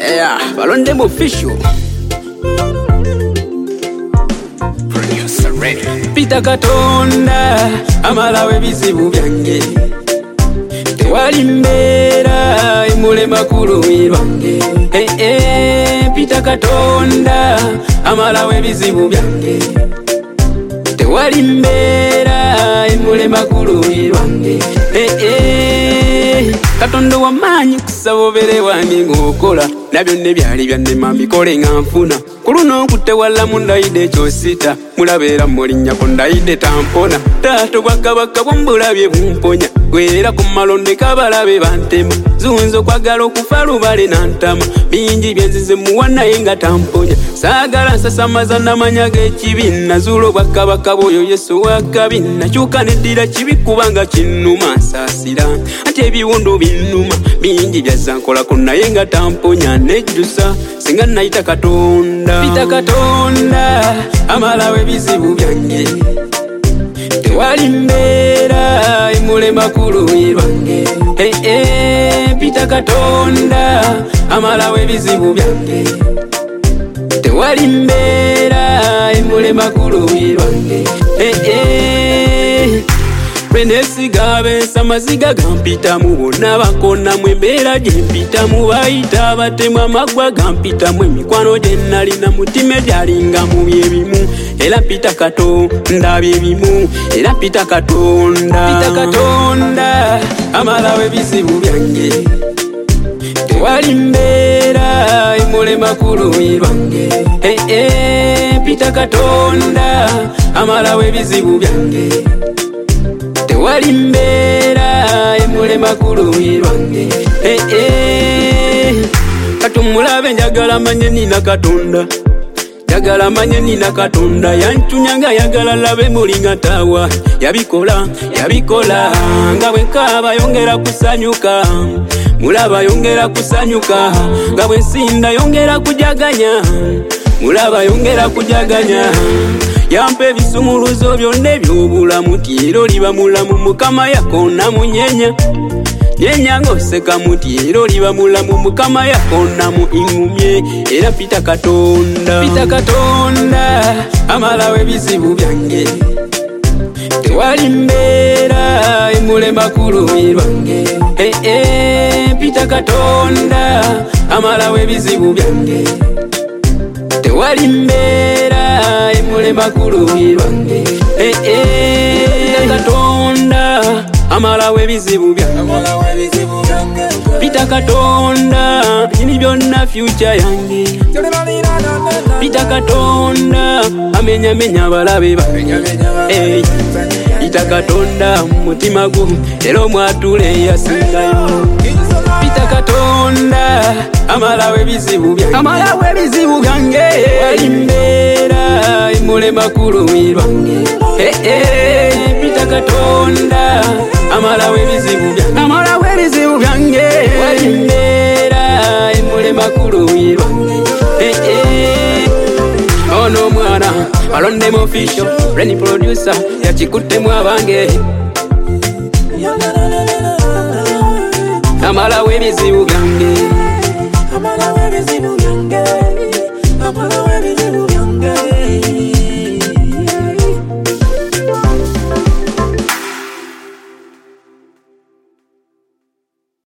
Yeah, balonde mu official. Producer ready. Pita Katonda, amalawe bizibu byange. Tewali mbeera emulema kulumirwange. Pita Katonda, amalawe bizibu byange. Tewali mbeera emulema kulumirwange. Katonda w'amaanyi kusaba obere wange ng'okola nabyo ne byali byannema mbikole nga nfuna ku luno nkutte walla mundayidde ekyosita mulabeera mulinnya ku ndayidde tampona taato bwa kabaka bw'ombulabye bumponya gwerera ku malonde kabalabe bantema zunza okwagala okufa lubale nantama bingi byenzize muwa naye nga tamponya saagala nsasamaza namanya g'ekibi nazuula obwakabaka bw'oyo Yesu wakabi nakyuka neddira kibi kubanga kinnuma nsaasira ate ebiwundu binnuma bingi byazza nkolako naye nga tamponya nejjusa singa nayita Katonda. Pita Katonda, amalawe bizibu byange. Tewali mbeera emulema kulumirwange. Pita Katonda, amalawe bizibu byange. Tewali mbeera emulema kulumirwange. Benesiga bensa maziga gampitamu bonna bakonamu embeera gye mpitamu bayita abatemu amagwa gampitamu emikwano gye nalina mutima egyalinga mu byebimu era Pita Katonda byebimu era Pita Katonda. Pita Katonda, amalawe bizibu byange. Tewali mbeera emulema kulumirwange. Pita Katonda, amalawe bizibu byange. Tewali mbeera emulema kulumirwange. Katumulabe njagala manye nina Katonda. Njagala manye nina Katonda. Yanchunyanga yagala labe mulinga tawa. Yabikola nga bwe nkaba yongera kusanyuka. Mulaba yongera kusanyuka. Nga bwe nsinda yongera kujaganya. Mulaba yongera kujaganya. Yampe ebisumuluzo byonna eby'obulamu tiero liba mulamu mukama yakona munyenya nyenya ng'oseka muti ero liba mulamu mukama yakona mu ingumye era Pita Katonda. Pita Katonda, amalawe bizibu byange. Tewali mbeera emulema kulumirwange. Pita Katonda, amalawe bizibu byange. Tewali mbeera emulema kulumirwange. Pita Katonda, amalawe bizibu byange. Pita Katonda, ini byonna future yange. Pita Katonda, amenya balabe bange. Pita Katonda, mutima gwo era omwatule yasingayo. Pita Katonda, amalawe bizibu byange. Amalawe bizibu byange. Tewali mbeera emulema kulumirwange. Pita Katonda, amalawe bizibu byange. Amalawe bizibu byange. Tewali mbeera emulema kulumirwange. Ono mwana balonde mu official Renny producer yakikuttemu abange. Amalawe bizibu byange.